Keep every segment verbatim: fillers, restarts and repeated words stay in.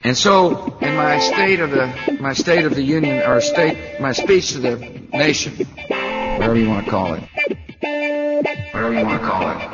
And so, in my state of the my state of the union, or state, my speech to the nation, whatever you want to call it, whatever you want to call it,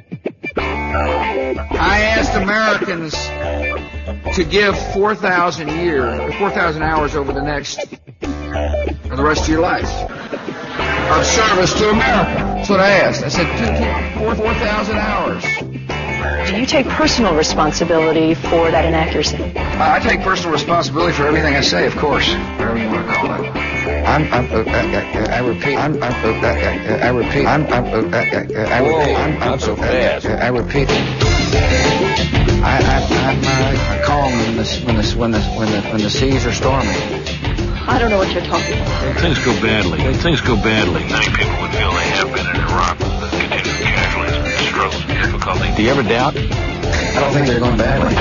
I asked Americans to give four thousand years, four thousand hours over the next, or the rest of your life, of service to America. That's what I asked. I said, four four thousand hours. Do you take personal responsibility for that inaccuracy? I take personal responsibility for everything I say, of course. Whatever you want to call it. I'm, I'm, uh, I, I repeat, I'm, I'm, uh, I repeat, I'm, I'm, uh, I repeat, I'm, not so fast. I repeat. I, I, I'm uh, calm when the, when the, when the, when the, when the seas are storming. I don't know what you're talking about. When things go badly, when things go badly, many people would feel they have been in Iraq with the continued casualties, struggles, and difficulty. Do you ever doubt? I don't think they're going badly. I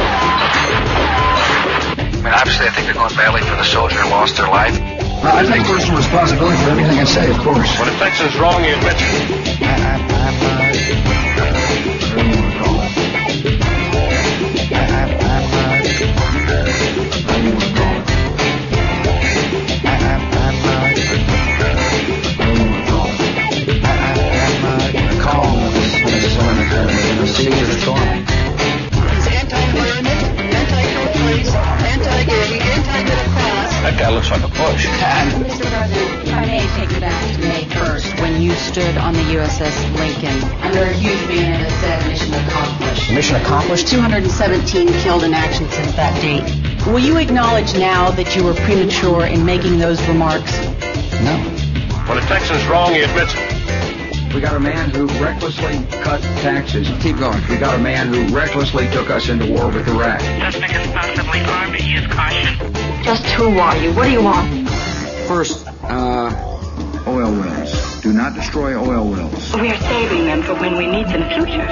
mean, obviously, I think they're going badly for the soldier who lost their life. Well, I take personal responsibility for everything I say, of course. When it thinks it's wrong, you admit it. I, I, I'm, uh, whatever you want to call it. I, I, I'm, uh, whatever you want to call it. I, I, I'm, uh, whatever you want to call it. I, I, I'm, uh, calm when the, when the, when the, when the seas are storming. He's anti-environment, anti-pro-choice, anti-gay, anti-middle class. That guy looks like a push. Mister President, if I may take you back to May first, when you stood on the U S S Lincoln under a huge banner that said mission accomplished. Mission accomplished? two hundred seventeen killed in action since that date. Will you acknowledge now that you were premature in making those remarks? No. When it thinks it's wrong, he admits it. We got a man who recklessly cut taxes. Keep going. We got a man who recklessly took us into war with Iraq. Suspect is possibly armed. He is caution. Just who are you? What do you want? First, uh, oil wells. Do not destroy oil wells. We are saving them for when we need them future.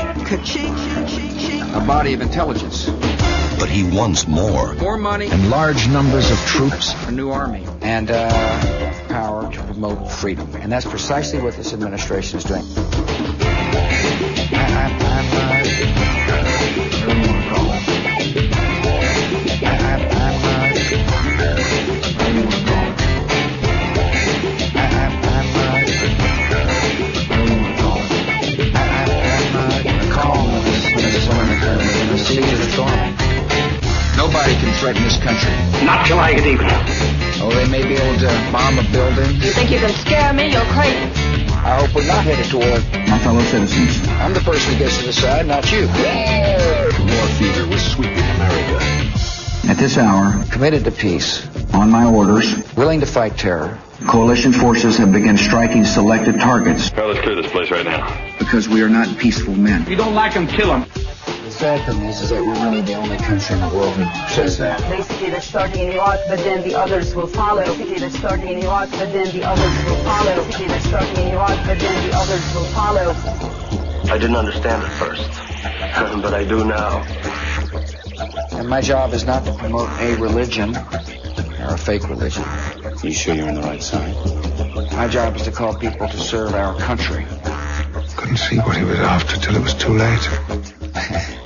A body of intelligence. But he wants more. More money. And large numbers of troops. A new army. And, uh, power to promote freedom. And that's precisely what this administration is doing. I, I, I'm, uh, whatever you want to call it. I, I, I'm, uh, whatever you want to call it. I, I, I'm, uh, whatever you want to call it. I, I, I'm, uh, calm when the, when the, when the, when the seas are storming. Nobody can threaten this country. Not till I get even. Oh, they may be able to bomb a building. You think you can scare me? You're crazy. I hope we're not headed toward my fellow citizens. I'm the person who gets to decide, not you. War fever was sweeping America. At this hour, Committed to peace, on my orders, willing to fight terror, coalition forces have begun striking selected targets. Well, let's clear this place right now. Because we are not peaceful men. If you don't like him, kill him. The sad thing is, is that we're really the only country in the world who says that. Basically, they're starting in Iraq, but then the others will follow. Basically, they're starting in Iraq, but then the others will follow. Basically, they're starting in Iraq, but then the others will follow. I didn't understand at first, but I do now. And my job is not to promote a religion, or a fake religion. You sure you're on the right side? My job is to call people to serve our country. Couldn't see what he was after till it was too late.